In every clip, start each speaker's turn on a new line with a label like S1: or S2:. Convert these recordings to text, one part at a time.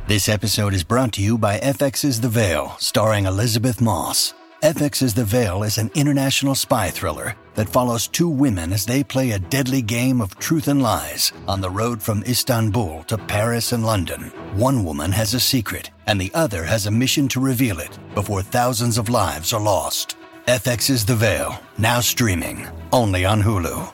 S1: This episode is brought to you by FX's The Veil, starring Elizabeth Moss. FX's The Veil is an international spy thriller that follows two women as they play a deadly game of truth and lies on the road from Istanbul to Paris and London. One woman has a secret, and the other has a mission to reveal it before thousands of lives are lost. FX's The Veil, now streaming, only on Hulu.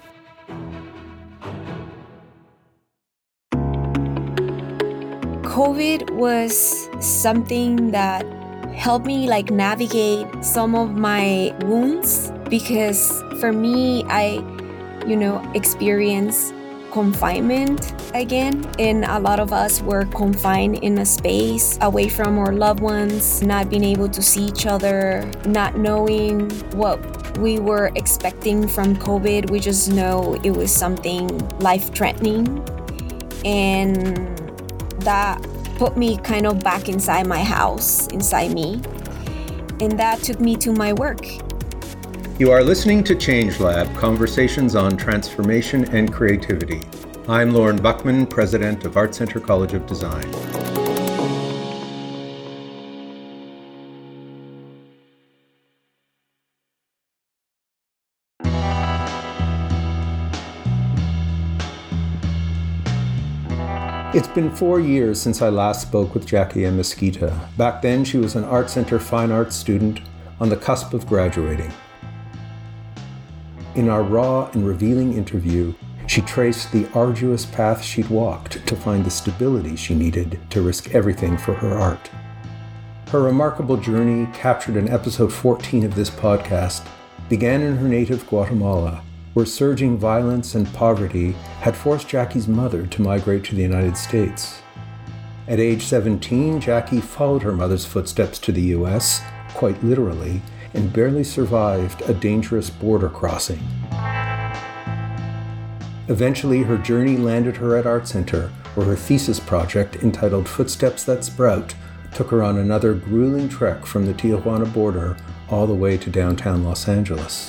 S2: COVID was something that helped me navigate some of my wounds, because for me, I experienced confinement again, and a lot of us were confined in a space away from our loved ones, not being able to see each other, not knowing what we were expecting from COVID. We just know it was something life-threatening, and that put me kind of back inside my house, inside me. And that took me to my work.
S3: You are listening to Change Lab, conversations on transformation and creativity. I'm Lauren Buckman, president of Art Center College of Design. It's been 4 years since I last spoke with Jackie Amezquita. Back then, she was an Art Center Fine Arts student on the cusp of graduating. In our raw and revealing interview, she traced the arduous path she'd walked to find the stability she needed to risk everything for her art. Her remarkable journey, captured in episode 14 of this podcast, began in her native Guatemala, where surging violence and poverty had forced Jackie's mother to migrate to the United States. At age 17, Jackie followed her mother's footsteps to the US, quite literally, and barely survived a dangerous border crossing. Eventually, her journey landed her at Art Center, where her thesis project, entitled Footsteps That Sprout, took her on another grueling trek from the Tijuana border all the way to downtown Los Angeles.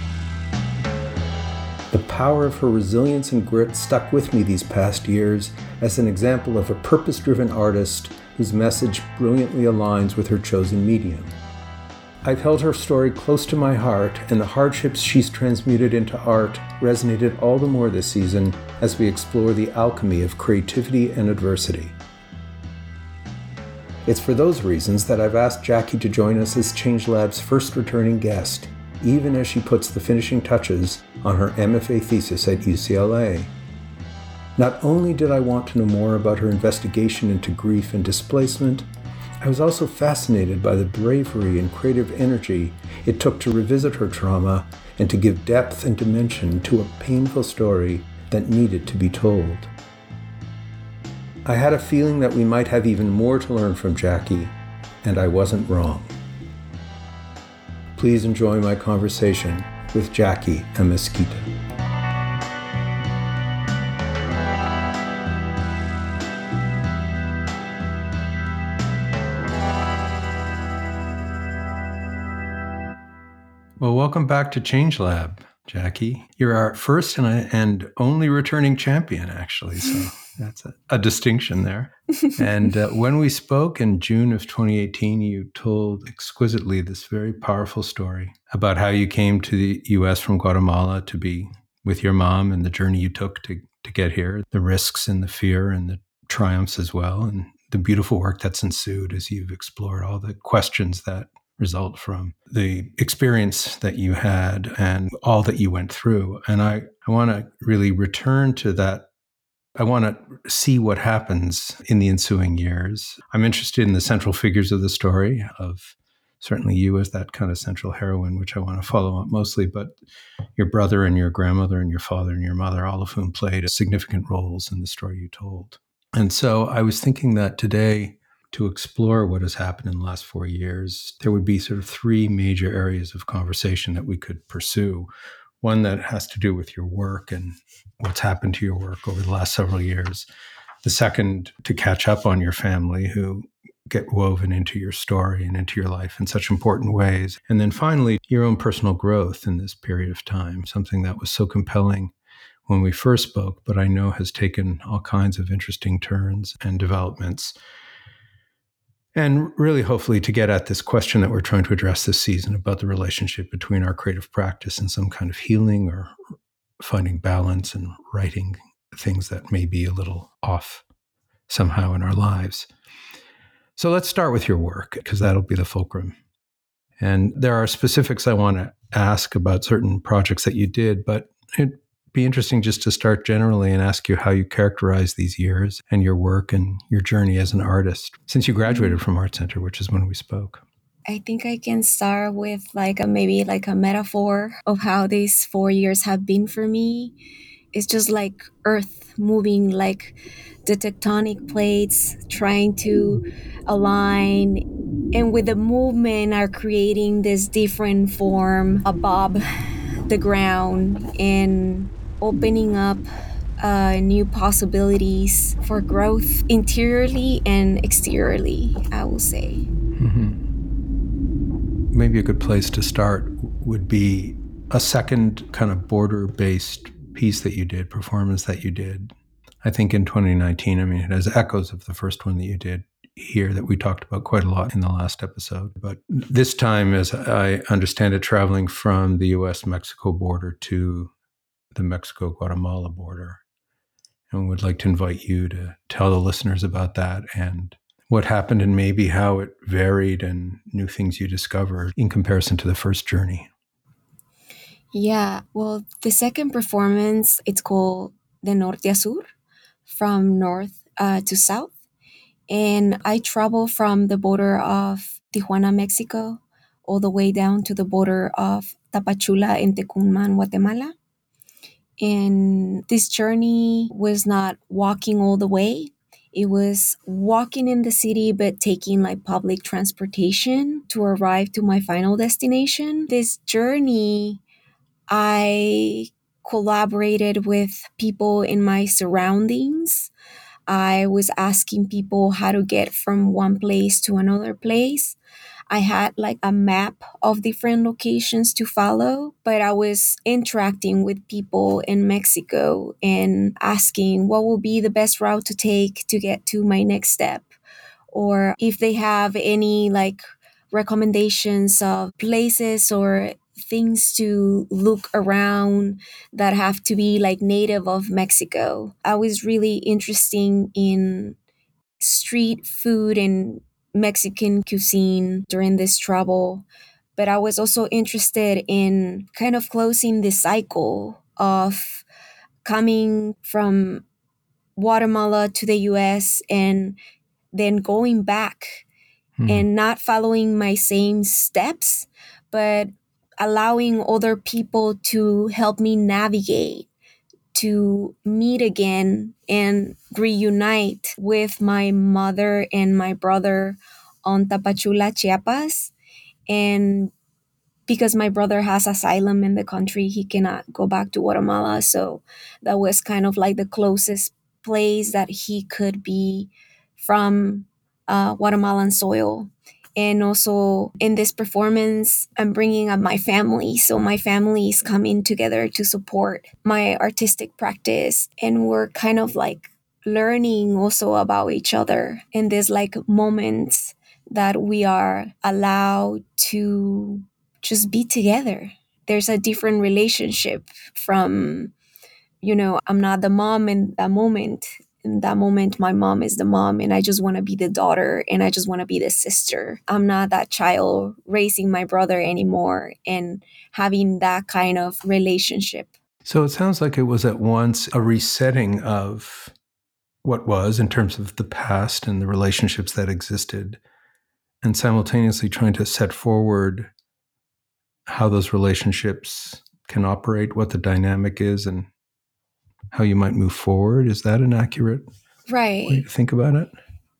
S3: The power of her resilience and grit stuck with me these past years as an example of a purpose-driven artist whose message brilliantly aligns with her chosen medium. I've held her story close to my heart, and the hardships she's transmuted into art resonated all the more this season as we explore the alchemy of creativity and adversity. It's for those reasons that I've asked Jackie to join us as Change Lab's first returning guest, even as she puts the finishing touches on her MFA thesis at UCLA. Not only did I want to know more about her investigation into grief and displacement, I was also fascinated by the bravery and creative energy it took to revisit her trauma and to give depth and dimension to a painful story that needed to be told. I had a feeling that we might have even more to learn from Jackie, and I wasn't wrong. Please enjoy my conversation with Jackie Amezquita. Well, welcome back to Change Lab, Jackie. You're our first and only returning champion, actually, so that's a distinction there. And when we spoke in June of 2018, you told exquisitely this very powerful story about how you came to the U.S. from Guatemala to be with your mom, and the journey you took to get here, the risks and the fear and the triumphs as well, and the beautiful work that's ensued as you've explored all the questions that result from the experience that you had and all that you went through. And I want to really return to that. I want to see what happens in the ensuing years. I'm interested in the central figures of the story, of certainly you as that kind of central heroine, which I want to follow up mostly, but your brother and your grandmother and your father and your mother, all of whom played significant roles in the story you told. And so I was thinking that today, to explore what has happened in the last 4 years, there would be sort of three major areas of conversation that we could pursue. One that has to do with your work and what's happened to your work over the last several years. The second, to catch up on your family who get woven into your story and into your life in such important ways. And then finally, your own personal growth in this period of time, something that was so compelling when we first spoke, but I know has taken all kinds of interesting turns and developments. And really, hopefully, to get at this question that we're trying to address this season about the relationship between our creative practice and some kind of healing or finding balance and righting things that may be a little off somehow in our lives. So let's start with your work, because that'll be the fulcrum. And there are specifics I want to ask about certain projects that you did, but it'd be interesting just to start generally and ask you how you characterize these years and your work and your journey as an artist since you graduated from Art Center, which is when we spoke.
S2: I think I can start with maybe a metaphor of how these 4 years have been for me. It's just like Earth moving, like the tectonic plates trying to align, and with the movement are creating this different form above the ground and opening up new possibilities for growth interiorly and exteriorly, I will say.
S3: Mm-hmm. Maybe a good place to start would be a second kind of border-based piece that you did, performance that you did, I think in 2019. I mean, it has echoes of the first one that you did here that we talked about quite a lot in the last episode. But this time, as I understand it, traveling from the US-Mexico border to the Mexico-Guatemala border. And would like to invite you to tell the listeners about that and what happened and maybe how it varied and new things you discovered in comparison to the first journey.
S2: Yeah, well, the second performance, it's called De Norte a Sur, from north to south. And I travel from the border of Tijuana, Mexico, all the way down to the border of Tapachula in Tecumán, Guatemala. And this journey was not walking all the way. It was walking in the city, but taking public transportation to arrive to my final destination. This journey, I collaborated with people in my surroundings. I was asking people how to get from one place to another place. I had a map of different locations to follow, but I was interacting with people in Mexico and asking what will be the best route to take to get to my next step, or if they have any recommendations of places or things to look around that have to be native of Mexico. I was really interested in street food and Mexican cuisine during this travel, but I was also interested in kind of closing the cycle of coming from Guatemala to the US and then going back and not following my same steps, but allowing other people to help me navigate, to meet again and reunite with my mother and my brother on Tapachula, Chiapas. And because my brother has asylum in the country, he cannot go back to Guatemala. So that was kind of the closest place that he could be from Guatemalan soil. And also in this performance, I'm bringing up my family. So my family is coming together to support my artistic practice. And we're kind of learning also about each other in this moments that we are allowed to just be together. There's a different relationship from, I'm not the mom in that moment. In that moment, my mom is the mom, and I just want to be the daughter, and I just want to be the sister. I'm not that child raising my brother anymore and having that kind of relationship.
S3: So it sounds like it was at once a resetting of what was in terms of the past and the relationships that existed, and simultaneously trying to set forward how those relationships can operate, what the dynamic is, and how you might move forward. Is that an accurate way to think about it?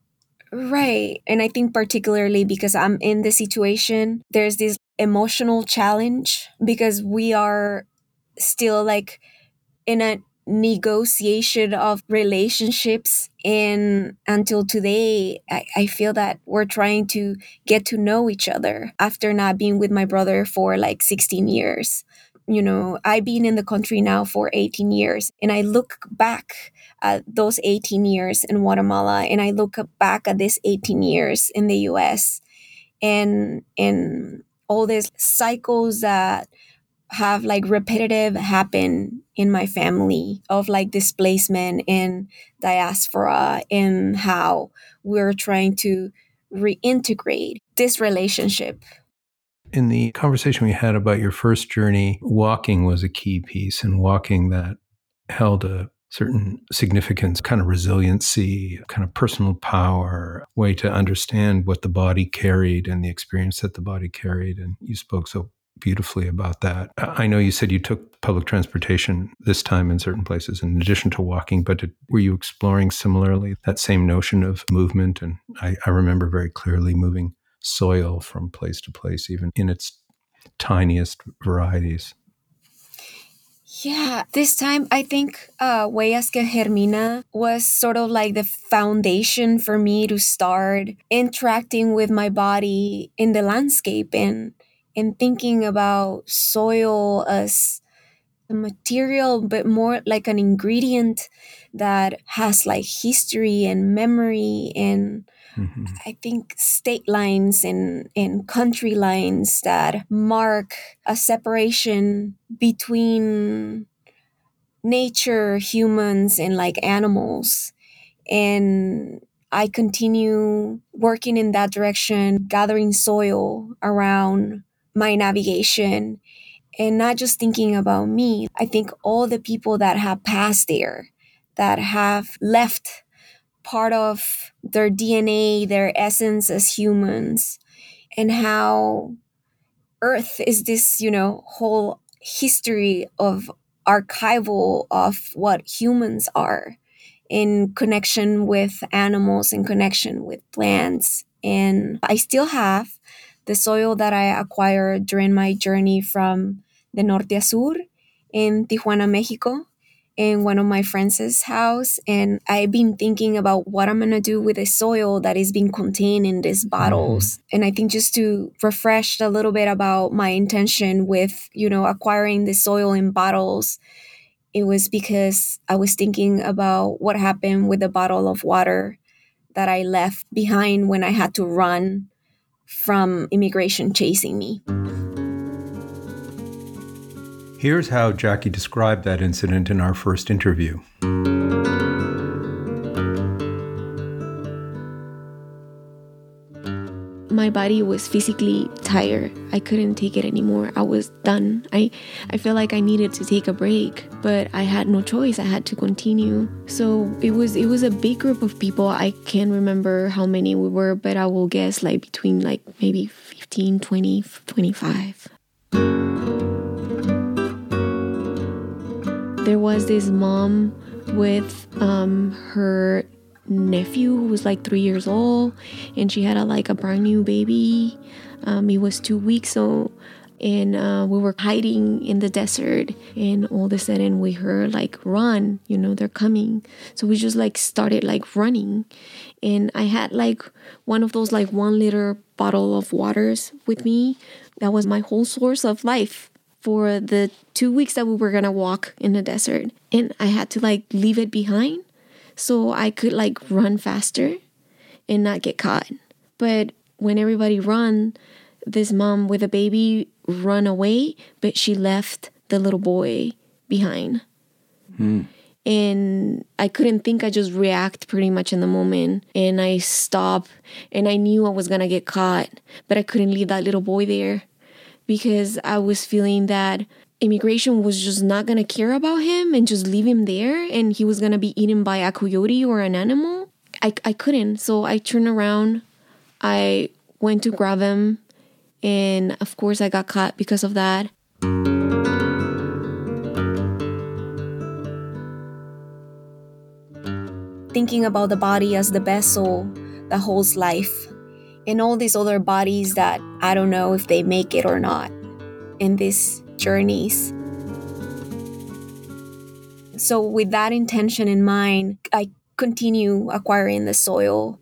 S2: Right. And I think particularly because I'm in this situation, there's this emotional challenge because we are still in a negotiation of relationships. And until today, I feel that we're trying to get to know each other after not being with my brother for 16 years. I've been in the country now for 18 years, and I look back at those 18 years in Guatemala, and I look back at this 18 years in the US, and all these cycles that have like repetitive happen in my family of like displacement and diaspora, and how we're trying to reintegrate this relationship.
S3: In the conversation we had about your first journey, walking was a key piece, and walking that held a certain significance, kind of resiliency, kind of personal power, way to understand what the body carried and the experience that the body carried. And you spoke so beautifully about that. I know you said you took public transportation this time in certain places in addition to walking, but were you exploring similarly that same notion of movement? And I remember very clearly moving soil from place to place, even in its tiniest varieties.
S2: Yeah, this time I think Huellas que Germina was sort of like the foundation for me to start interacting with my body in the landscape, and thinking about soil as a material, but more like an ingredient that has like history and memory, and I think state lines and country lines that mark a separation between nature, humans, and like animals. And I continue working in that direction, gathering soil around my navigation, and not just thinking about me. I think all the people that have passed there, that have left part of their DNA, their essence as humans, and how Earth is this, whole history of archival of what humans are in connection with animals, in connection with plants. And I still have the soil that I acquired during my journey from the Norte a Sur in Tijuana, Mexico, in one of my friends' house. And I've been thinking about what I'm going to do with the soil that is being contained in these bottles. And I think just to refresh a little bit about my intention with, acquiring the soil in bottles, it was because I was thinking about what happened with the bottle of water that I left behind when I had to run from immigration chasing me.
S3: Here's how Jackie described that incident in our first interview.
S4: My body was physically tired. I couldn't take it anymore. I was done. I felt like I needed to take a break, but I had no choice. I had to continue. So it was a big group of people. I can't remember how many we were, but I will guess like between like maybe 15, 20, 25. There was this mom with her nephew who was like 3 years old, and she had a brand new baby. He was 2 weeks old, and we were hiding in the desert, and all of a sudden we heard like, run, they're coming. So we just like started like running, and I had like one of those like 1 liter bottle of waters with me. That was my whole source of life for the 2 weeks that we were gonna walk in the desert, and I had to like leave it behind so I could like run faster and not get caught. But when everybody run, this mom with a baby run away, but she left the little boy behind. And I couldn't think. I just react pretty much in the moment, and I stop, and I knew I was gonna get caught, but I couldn't leave that little boy there because I was feeling that immigration was just not going to care about him and just leave him there, and he was going to be eaten by a coyote or an animal. I couldn't. So I turned around. I went to grab him, and of course I got caught because of that.
S2: Thinking about the body as the vessel that holds life, and all these other bodies that I don't know if they make it or not in these journeys. So with that intention in mind, I continue acquiring the soil.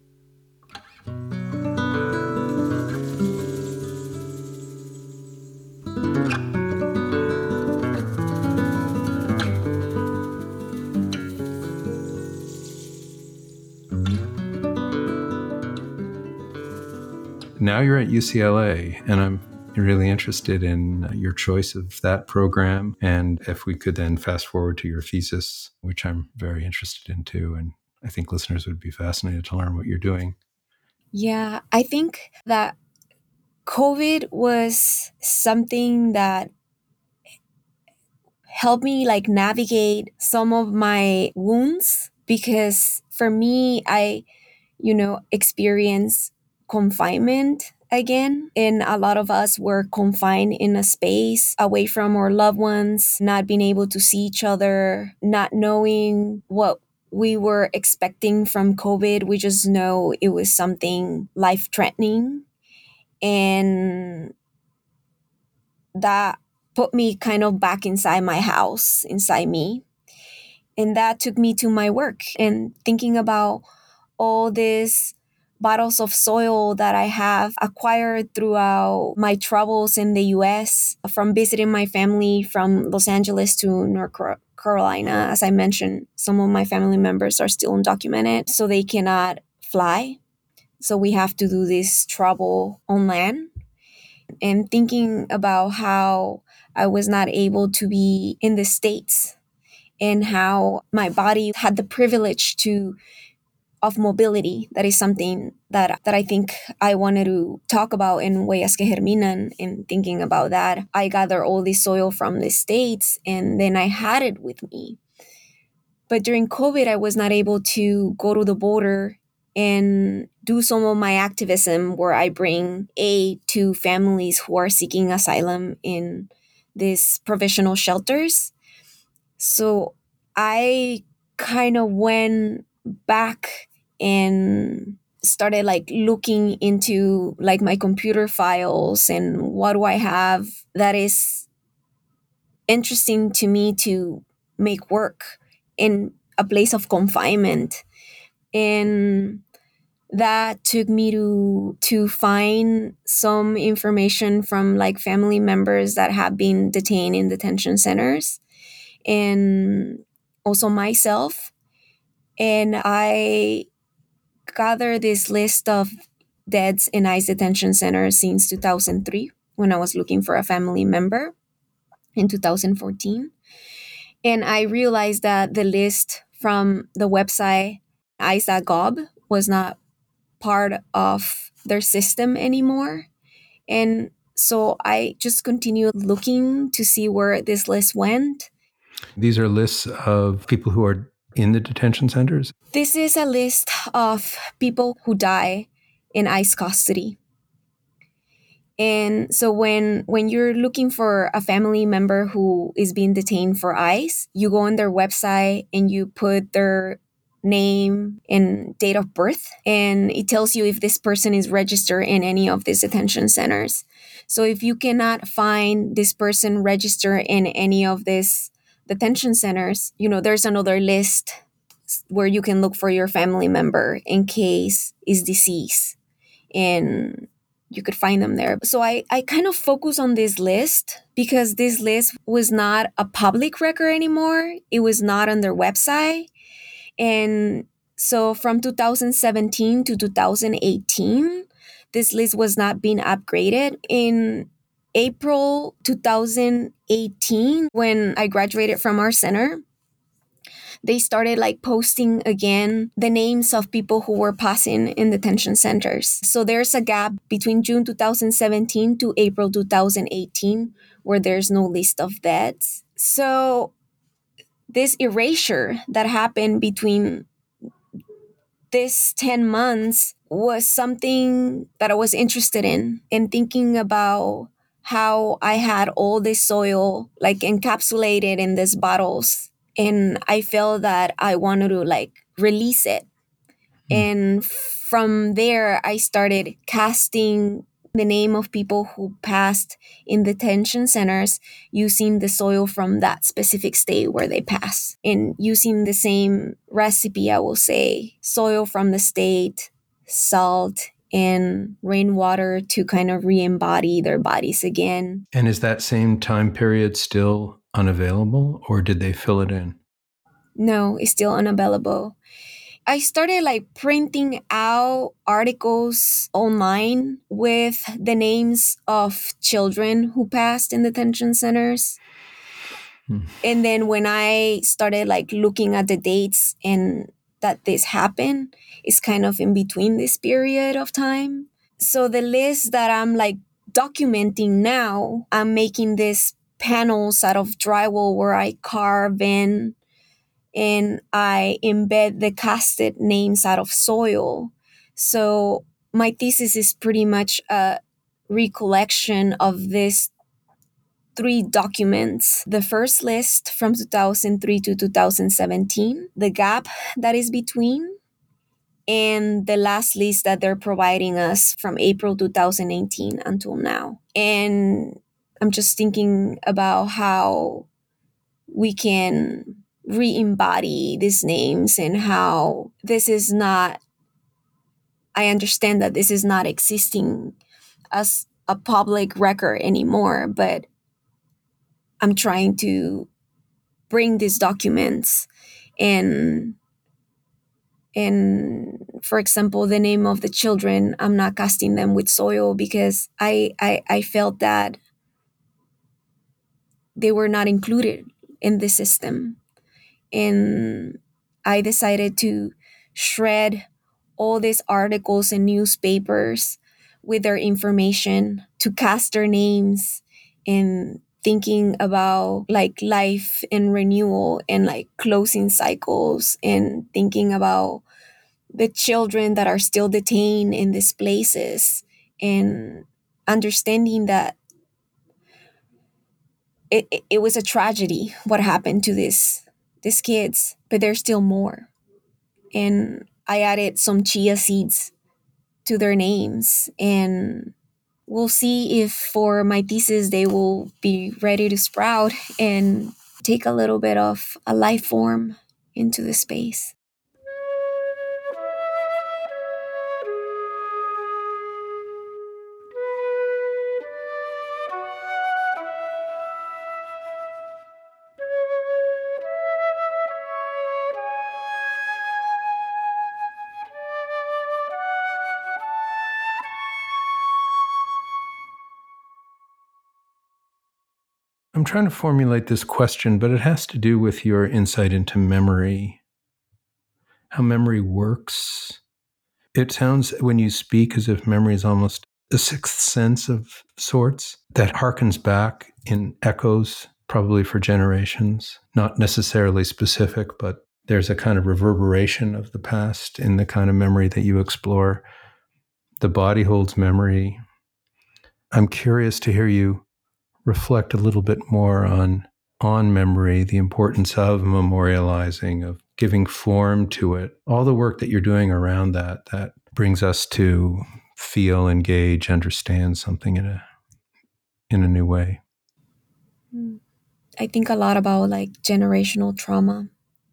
S3: now you're at UCLA, and I'm really interested in your choice of that program. And if we could then fast forward to your thesis, which I'm very interested in too. And I think listeners would be fascinated to learn what you're doing.
S2: Yeah, I think that COVID was something that helped me like navigate some of my wounds, because for me, I experience confinement again. And a lot of us were confined in a space away from our loved ones, not being able to see each other, not knowing what we were expecting from COVID. We just know it was something life threatening. And that put me kind of back inside my house, inside me. And that took me to my work and thinking about all these bottles of soil that I have acquired throughout my travels in the US, from visiting my family from Los Angeles to North Carolina. As I mentioned, some of my family members are still undocumented, so they cannot fly. So we have to do this travel on land. And thinking about how I was not able to be in the States and how my body had the privilege of mobility. That is something that I think I wanted to talk about in Huellas que Germinan. And thinking about that, I gather all this soil from the States and then I had it with me. But during COVID, I was not able to go to the border and do some of my activism where I bring aid to families who are seeking asylum in these provisional shelters. So I kind of went back and started like looking into like my computer files and what do I have that is interesting to me to make work in a place of confinement. And that took me to find some information from like family members that have been detained in detention centers, and also myself. And I gathered this list of deaths in ICE detention centers since 2003, when I was looking for a family member in 2014. And I realized that the list from the website ice.gov was not part of their system anymore. And so I just continued looking to see where this list went.
S3: These are lists of people who are in the detention centers?
S2: This is a list of people who die in ICE custody. And so when you're looking for a family member who is being detained for ICE, you go on their website and you put their name and date of birth, and it tells you if this person is registered in any of these detention centers. So if you cannot find this person registered in any of these detention centers, there's another list where you can look for your family member in case is deceased, and you could find them there. So I kind of focus on this list because this list was not a public record anymore. It was not on their website. And so from 2017 to 2018, this list was not being upgraded. In April 2018, when I graduated from our center, they started like posting again the names of people who were passing in detention centers. So there's a gap between June 2017 to April 2018 where there's no list of deaths. So this erasure that happened between this 10 months was something that I was interested in, and thinking about how I had all this soil like encapsulated in these bottles. And I felt that I wanted to like release it. And from there, I started casting the name of people who passed in detention centers using the soil from that specific state where they passed, and using the same recipe, I will say, soil from the state, salt, and rainwater to kind of re-embody their bodies again.
S3: And is that same time period still unavailable, or did they fill it in?
S2: No, it's still unavailable. I started like printing out articles online with the names of children who passed in detention centers. And then when I started like looking at the dates and that this happened, it's kind of in between this period of time. So the list that I'm like documenting now, I'm making these panels out of drywall where I carve in and I embed the casted names out of soil. So my thesis is pretty much a recollection of these 3 documents. The first list from 2003 to 2017, the gap that is between, and the last list that they're providing us from April 2018 until now. And I'm just thinking about how we can re-embody these names and how this is not, I understand that this is not existing as a public record anymore, but I'm trying to bring these documents and for example, the name of the children, I'm not casting them with soil because I felt that they were not included in the system. And I decided to shred all these articles and newspapers with their information to cast their names and thinking about like life and renewal and like closing cycles and thinking about the children that are still detained in these places and understanding that it was a tragedy what happened to these kids, but there's still more. And I added some chia seeds to their names, and we'll see if for my thesis they will be ready to sprout and take a little bit of a life form into the space.
S3: I'm trying to formulate this question, but it has to do with your insight into memory, how memory works. It sounds when you speak as if memory is almost a sixth sense of sorts that harkens back in echoes, probably for generations, not necessarily specific, but there's a kind of reverberation of the past in the kind of memory that you explore. The body holds memory. I'm curious to hear you reflect a little bit more on memory, the importance of memorializing, of giving form to it, all the work that you're doing around that brings us to feel, engage, understand something in a new way.
S2: I think a lot about like generational trauma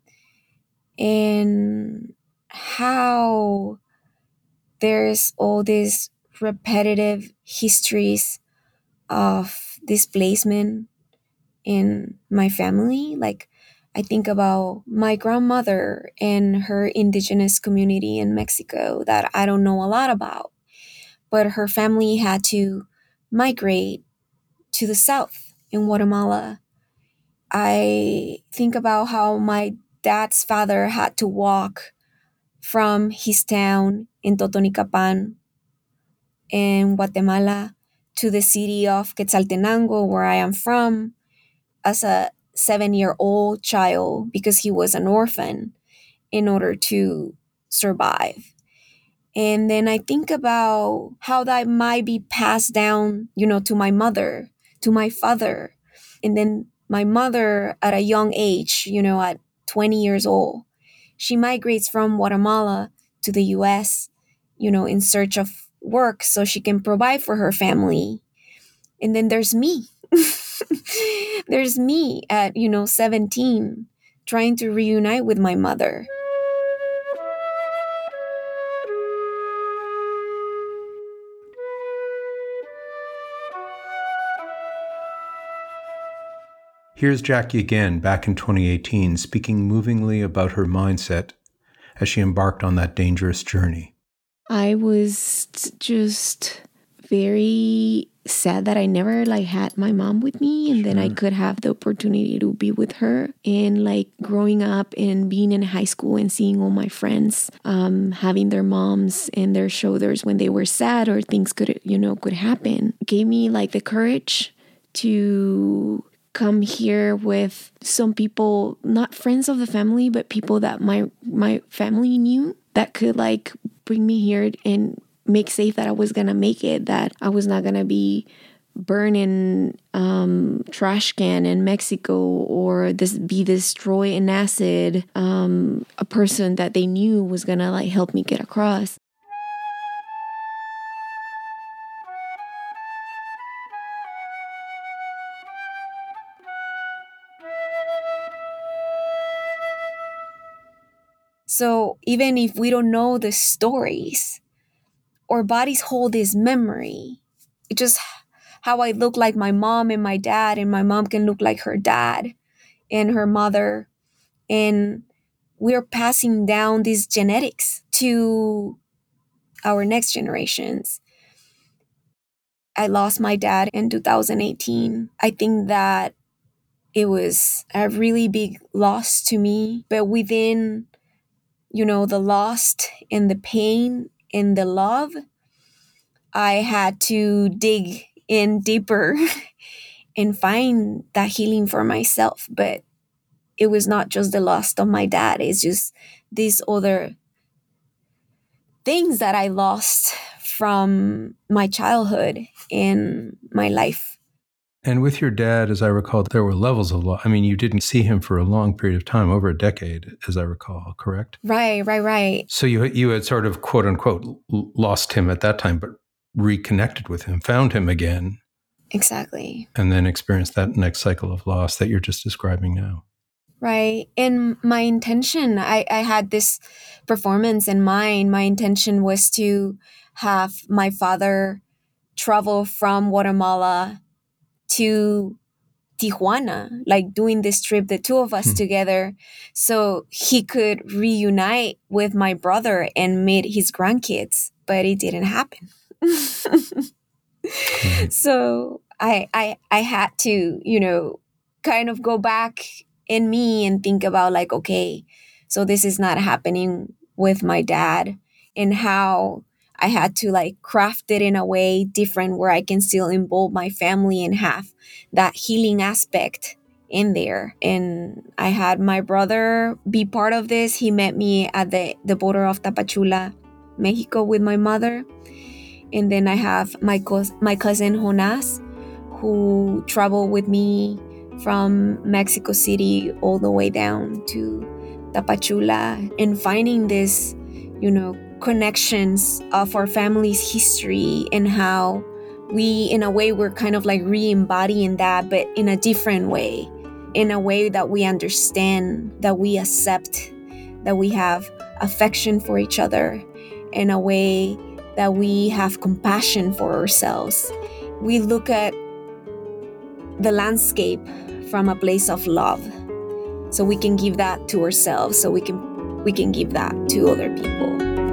S2: and how there's all these repetitive histories of displacement in my family. Like, I think about my grandmother and her indigenous community in Mexico that I don't know a lot about, but her family had to migrate to the south in Guatemala. I think about how my dad's father had to walk from his town in Totonicapan in Guatemala to the city of Quetzaltenango, where I am from, as a 7-year-old child because he was an orphan in order to survive. And then I think about how that might be passed down, to my mother, to my father. And then my mother at a young age, at 20 years old, she migrates from Guatemala to the US, in search of work so she can provide for her family. And then there's me. There's me at, 17, trying to reunite with my mother.
S3: Here's Jackie again, back in 2018, speaking movingly about her mindset as she embarked on that dangerous journey?
S4: I was just very sad that I never had my mom with me, and then I could have the opportunity to be with her. And growing up and being in high school and seeing all my friends having their moms in their shoulders when they were sad or things could happen, gave me the courage to come here with some people, not friends of the family, but people that my family knew that could bring me here and make safe that I was going to make it, that I was not going to be burned in trash can in Mexico or be destroyed in acid. A person that they knew was going to help me get across.
S2: So even if we don't know the stories, our bodies hold this memory. It's just how I look like my mom and my dad, and my mom can look like her dad and her mother. And we're passing down these genetics to our next generations. I lost my dad in 2018. I think that it was a really big loss to me. But within, the loss and the pain and the love, I had to dig in deeper and find that healing for myself. But it was not just the loss of my dad. It's just these other things that I lost from my childhood and my life.
S3: And with your dad, as I recall, there were levels of loss. I mean, you didn't see him for a long period of time, over a decade, as I recall, correct?
S2: Right.
S3: So you had sort of, quote unquote, lost him at that time, but reconnected with him, found him again.
S2: Exactly.
S3: And then experienced that next cycle of loss that you're just describing now.
S2: Right. And my intention, I had this performance in mind. My intention was to have my father travel from Guatemala to Tijuana, doing this trip, the two of us together, so he could reunite with my brother and meet his grandkids. But it didn't happen. So I had to, kind of go back in me and think about okay, so this is not happening with my dad, and how I had to craft it in a way different where I can still involve my family and have that healing aspect in there. And I had my brother be part of this. He met me at the border of Tapachula, Mexico, with my mother. And then I have my cousin Jonas, who traveled with me from Mexico City all the way down to Tapachula, and finding this, connections of our family's history and how we, in a way, we're kind of re-embodying that, but in a different way, in a way that we understand, that we accept, that we have affection for each other, in a way that we have compassion for ourselves. We look at the landscape from a place of love, so we can give that to ourselves, so we can give that to other people.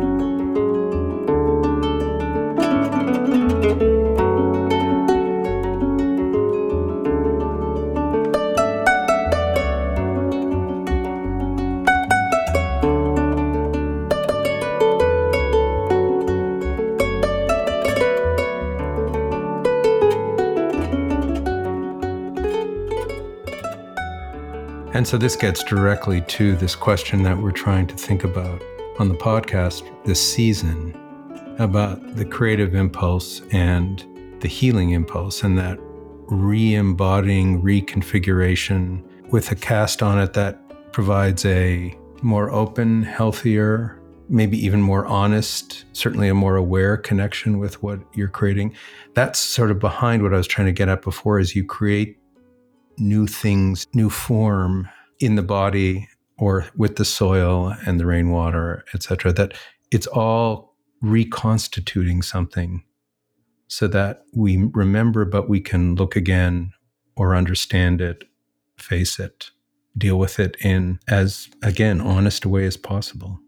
S3: And so this gets directly to this question that we're trying to think about on the podcast this season, about the creative impulse and the healing impulse, and that re-embodying reconfiguration with a cast on it that provides a more open, healthier, maybe even more honest, certainly a more aware connection with what you're creating. That's sort of behind what I was trying to get at before, is you create new things, new form in the body or with the soil and the rainwater, etc., that it's all reconstituting something so that we remember, but we can look again or understand it, face it, deal with it in as, again, honest a way as possible.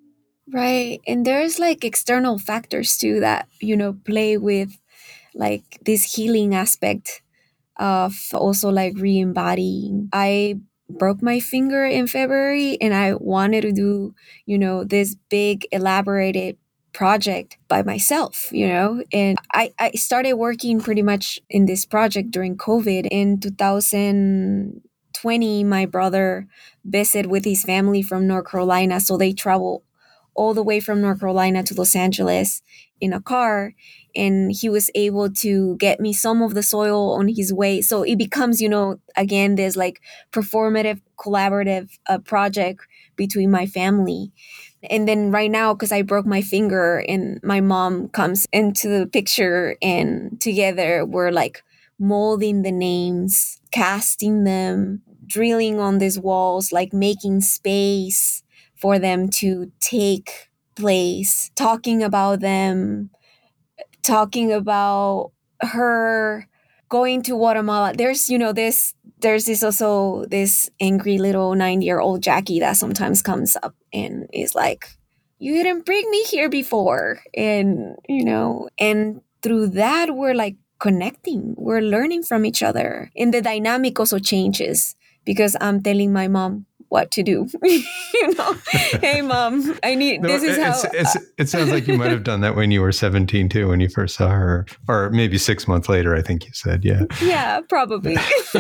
S2: Right. And there's like external factors too that, play with like this healing aspect of also like re-embodying. I broke my finger in February and I wanted to do, this big elaborated project by myself, and I started working pretty much in this project during COVID. In 2020, my brother visited with his family from North Carolina. So they traveled all the way from North Carolina to Los Angeles in a car, and he was able to get me some of the soil on his way. So it becomes, again, this like performative, collaborative project between my family. And then right now, because I broke my finger and my mom comes into the picture, and together we're like molding the names, casting them, drilling on these walls, like making space for them to take place, talking about them, talking about her going to Guatemala. There's this also this angry little 9-year-old Jackie that sometimes comes up and is like, you didn't bring me here before. And through that, we're like connecting, we're learning from each other. And the dynamic also changes because I'm telling my mom what to do. Hey mom, I need,
S3: No,
S2: this is how.
S3: it sounds like you might have done that when you were 17 too, when you first saw her, or maybe 6 months later, I think you said, yeah.
S2: Yeah, probably.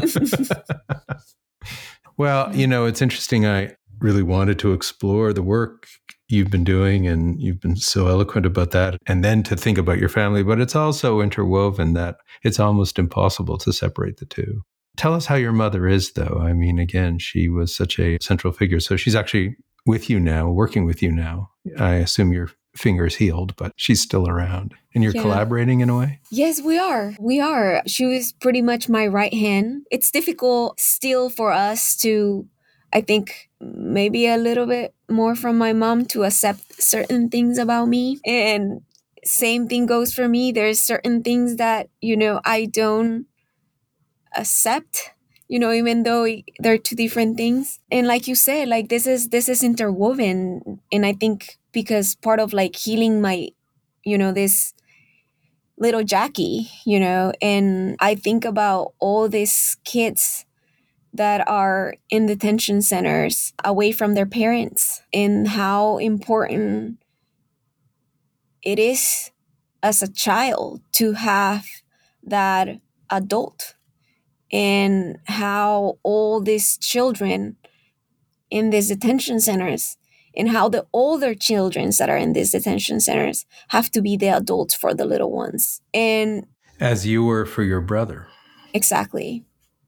S3: Well, it's interesting. I really wanted to explore the work you've been doing, and you've been so eloquent about that. And then to think about your family, but it's also interwoven that it's almost impossible to separate the two. Tell us how your mother is, though. I mean, again, she was such a central figure. So she's actually with you now, working with you now. I assume your finger is healed, but she's still around. And you're collaborating in a way?
S2: Yes, we are. We are. She was pretty much my right hand. It's difficult still for us to, I think, maybe a little bit more from my mom to accept certain things about me. And same thing goes for me. There's certain things that, I don't accept, even though they're two different things. And like you said, like this is interwoven. And I think because part of like healing my, this little Jackie, and I think about all these kids that are in detention centers away from their parents, and how important it is as a child to have that adult, and how all these children in these detention centers, and how the older children that are in these detention centers have to be the adults for the little ones. And
S3: as you were for your brother.
S2: Exactly.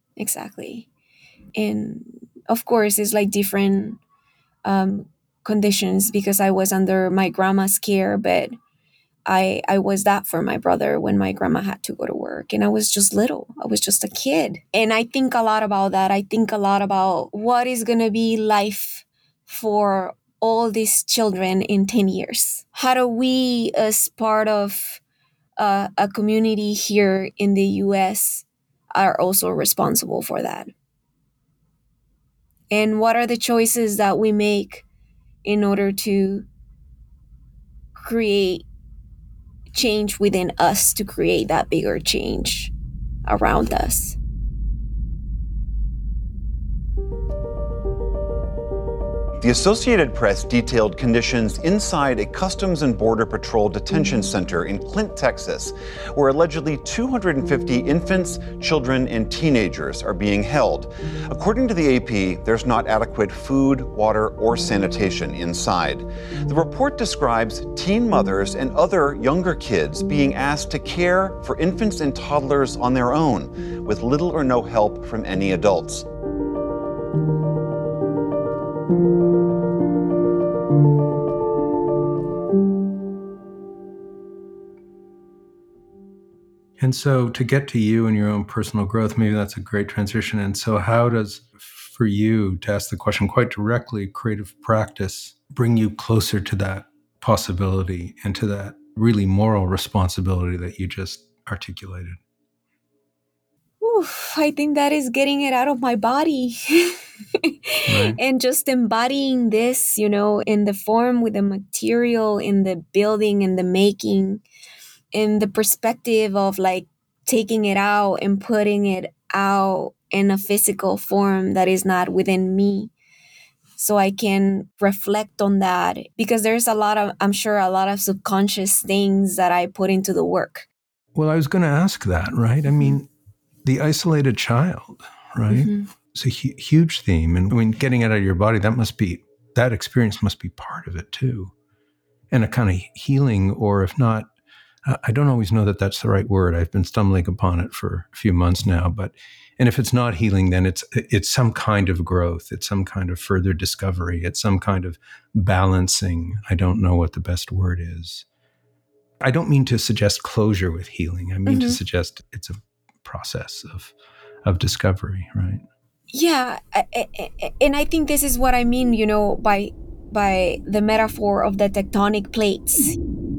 S2: And of course, it's like different conditions because I was under my grandma's care, but I was that for my brother when my grandma had to go to work, and I was just little. I was just a kid. And I think a lot about that. I think a lot about what is going to be life for all these children in 10 years. How do we, as part of a community here in the US, are also responsible for that? And what are the choices that we make in order to create change within us, to create that bigger change around us?
S5: The Associated Press detailed conditions inside a Customs and Border Patrol detention center in Clint, Texas, where allegedly 250 infants, children, and teenagers are being held. According to the AP, there's not adequate food, water, or sanitation inside. The report describes teen mothers and other younger kids being asked to care for infants and toddlers on their own, with little or no help from any adults.
S3: And so to get to you and your own personal growth, maybe that's a great transition. And so how does, for you, to ask the question quite directly, creative practice bring you closer to that possibility and to that really moral responsibility that you just articulated?
S2: I think that is getting it out of my body.
S3: Right.
S2: And just embodying this, in the form, with the material, in the building, in the making, in the perspective of like taking it out and putting it out in a physical form that is not within me. So I can reflect on that, because there's I'm sure a lot of subconscious things that I put into the work.
S3: Well, I was going to ask that, right? I mean, the isolated child, right?
S2: Mm-hmm.
S3: It's a huge theme. And when getting it out of your body, that experience must be part of it too. And a kind of healing, or if not, I don't always know that that's the right word. I've been stumbling upon it for a few months now, and if it's not healing, then it's some kind of growth. It's some kind of further discovery. It's some kind of balancing. I don't know what the best word is. I don't mean to suggest closure with healing. I mean to suggest it's a process of discovery, right?
S2: Yeah, and I think this is what I mean, by the metaphor of the tectonic plates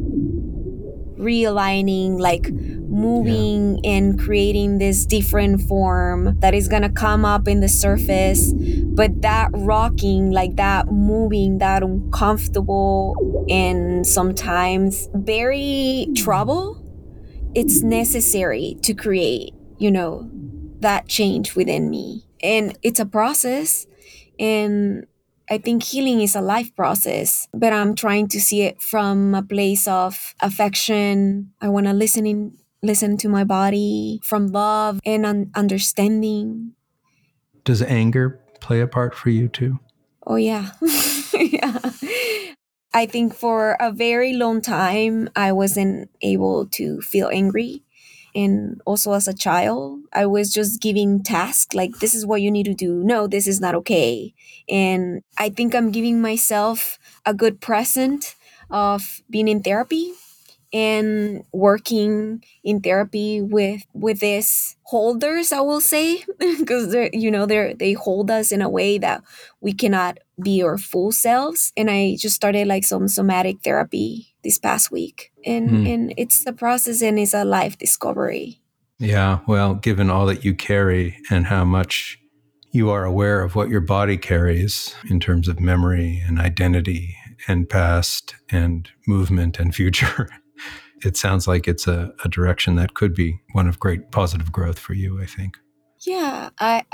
S2: realigning, like moving and creating this different form that is gonna come up in the surface, but that rocking, like that moving, that uncomfortable and sometimes very trouble, it's necessary to create, that change within me. And it's a process, and I think healing is a life process, but I'm trying to see it from a place of affection. I want to listen to my body, from love and understanding.
S3: Does anger play a part for you too?
S2: Oh, yeah. Yeah. I think for a very long time, I wasn't able to feel angry. And also as a child, I was just giving tasks like, this is what you need to do. No, this is not okay. And I think I'm giving myself a good present of being in therapy and working in therapy with these holders, I will say, because they hold us in a way that we cannot be our full selves. And I just started like some somatic therapy this past week, and it's a process and it's a life discovery.
S3: Yeah, well, given all that you carry and how much you are aware of what your body carries in terms of memory and identity and past and movement and future, it sounds like it's a direction that could be one of great positive growth for you, I think.
S2: Yeah,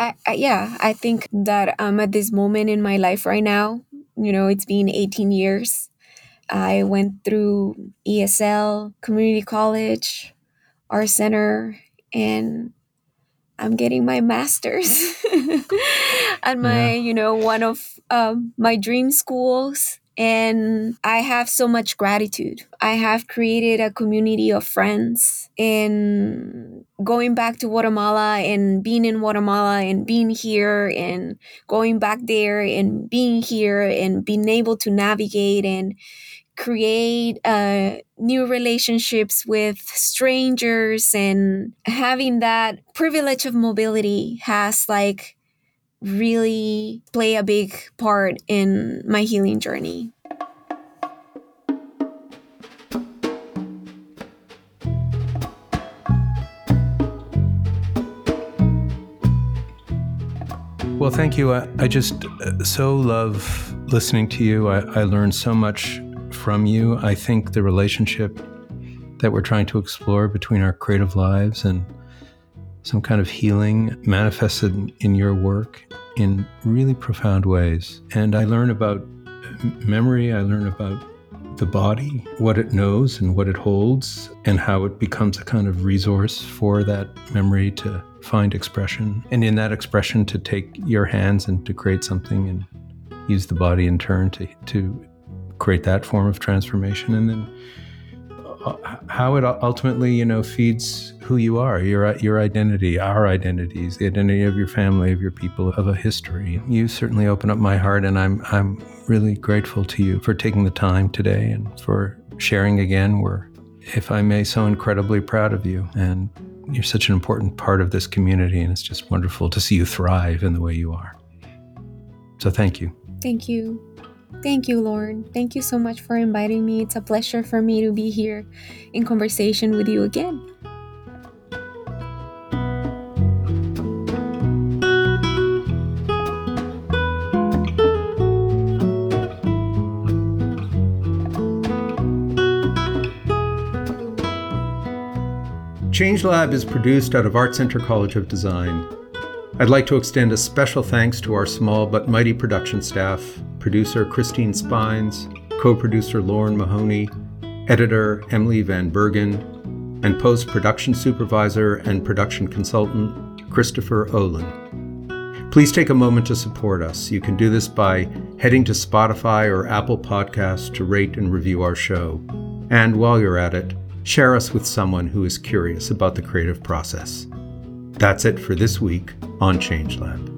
S2: I think that I'm at this moment in my life right now. It's been 18 years. I went through ESL, community college, art center, and I'm getting my master's at my, one of my dream schools. And I have so much gratitude. I have created a community of friends, and going back to Guatemala and being in Guatemala and being here and going back there and being here and being able to navigate and create new relationships with strangers, and having that privilege of mobility has like really play a big part in my healing journey.
S3: Well, thank you. I just so love listening to you. I learned so much from you. I think the relationship that we're trying to explore between our creative lives and some kind of healing manifested in your work in really profound ways. And I learn about memory. I learn about the body, what it knows and what it holds, and how it becomes a kind of resource for that memory to find expression. And in that expression, to take your hands and to create something and use the body in turn to create that form of transformation. And then how it ultimately, feeds who you are, your identity, our identities, the identity of your family, of your people, of a history. You certainly open up my heart, and I'm really grateful to you for taking the time today and for sharing again. We're, if I may, so incredibly proud of you, and you're such an important part of this community, and it's just wonderful to see you thrive in the way you are. So thank you.
S2: Thank you. Thank you, Lauren. Thank you so much for inviting me. It's a pleasure for me to be here in conversation with you again.
S3: ChangeLab is produced out of Art Center College of Design. I'd like to extend a special thanks to our small but mighty production staff, producer Christine Spines, co-producer Lauren Mahoney, editor Emily Van Bergen, and post-production supervisor and production consultant Christopher Olin. Please take a moment to support us. You can do this by heading to Spotify or Apple Podcasts to rate and review our show. And while you're at it, share us with someone who is curious about the creative process. That's it for this week on ChangeLab.